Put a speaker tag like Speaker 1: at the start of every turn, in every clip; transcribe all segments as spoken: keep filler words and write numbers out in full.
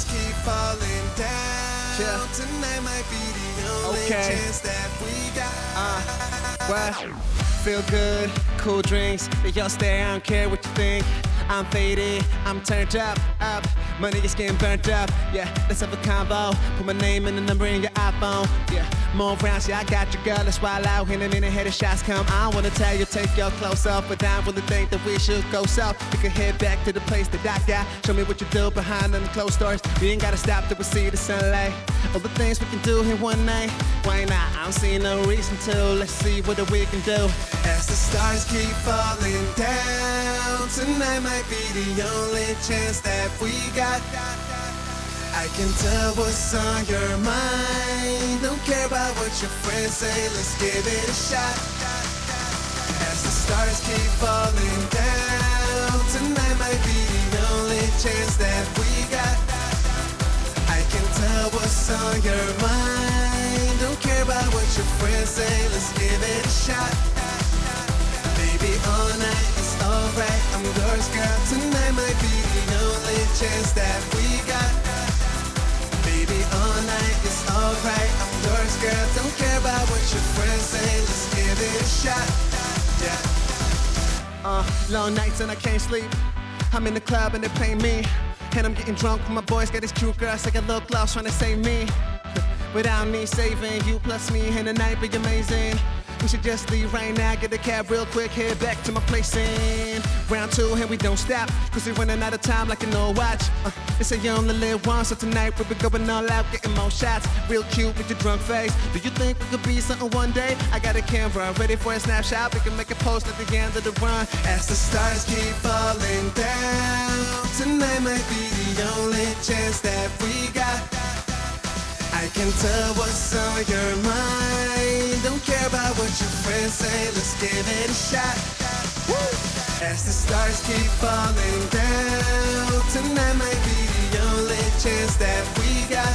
Speaker 1: keep falling down.
Speaker 2: Yeah.
Speaker 1: Tonight might be the only
Speaker 2: Okay.
Speaker 1: chance that we got.
Speaker 2: Uh, what? Feel good, cool drinks. They all stare, I don't care what you think. I'm faded, I'm turned up, up. Money is getting burnt up, yeah. Let's have a combo. Put my name and the number in your iPhone, yeah. More rounds, yeah, I got you, girl. Let's wild out in a minute, head the shots come. I don't wanna tell you, take your clothes off, but I really think that we should go south. We can head back to the place that I got. Show me what you do behind them closed doors. We ain't gotta stop till we see the sunlight. All the things we can do in one night. Why not? I don't see no reason to. Let's see what we can do.
Speaker 1: As the stars keep falling down, tonight might be the only chance that we got. I can tell what's on your mind. Don't care about what your friends say, let's give it a shot. As the stars keep falling down, tonight might be the only chance that we got. I can tell what's on your mind. Don't care about what your friends say, let's give it a shot. Baby, all night is alright, I'm yours, girl. Tonight might be the only chance that we got. Baby, all night is alright, I'm yours, girl. Don't care about what your friends say, let's give it a shot. Yeah.
Speaker 2: Uh, long nights and I can't sleep. I'm in the club and they play me. And I'm getting drunk when my boys got this cute girl. It's like a look lost trying to save me. Without me saving you plus me and the night be amazing. We should just leave right now, get a cab real quick, head back to my place in round two, and we don't stop, cause we're running out of time like an old watch. Uh, they say you only live once, so tonight we'll be going all out, getting more shots. Real cute with your drunk face. Do you think we could be something one day? I got a camera ready for a snapshot. We can make a post at the end of the run.
Speaker 1: As the stars keep falling down, tonight might be the only chance that we got. I can tell what's on your mind. Don't care about what your friends say, let's give it a shot. Woo! As the stars keep falling down, tonight might be the only chance that we got.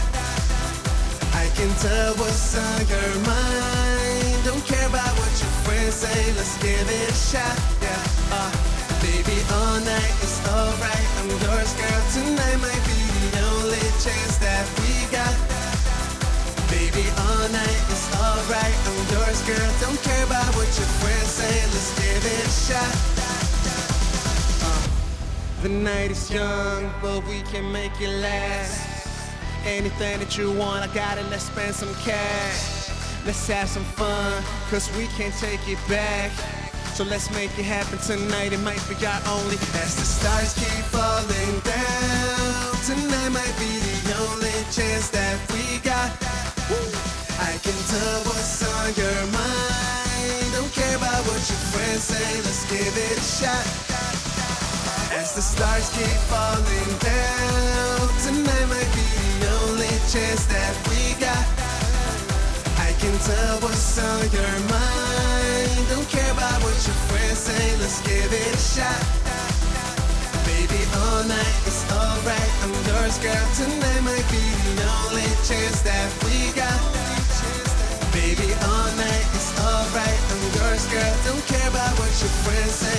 Speaker 1: I can tell what's on your mind. Don't care about what your friends say, let's give it a shot. Yeah, uh, baby, all night is alright, I'm yours, girl. Tonight might be the only chance that we got. Baby, all night is alright, I'm yours, girl. Don't care about what your friends say, let's give it a shot.
Speaker 2: Uh, the night is young, but we can make it last. Anything that you want, I got it, let's spend some cash. Let's have some fun, cause we can't take it back. So let's make it happen tonight, it might be our only.
Speaker 1: As the stars keep falling down, tonight might be the only chance that we got. I can tell what's on your mind. Don't care about what your friends say, let's give it a shot. As the stars keep falling down, tonight might be the only chance that we got. I can tell what's on your mind. Don't care about what your friends say, let's give it a shot. Baby, all night is alright, I'm yours, girl. Tonight might be the only chance that we got. Baby, all night is alright, I'm yours, girl. Don't care about what your friends say,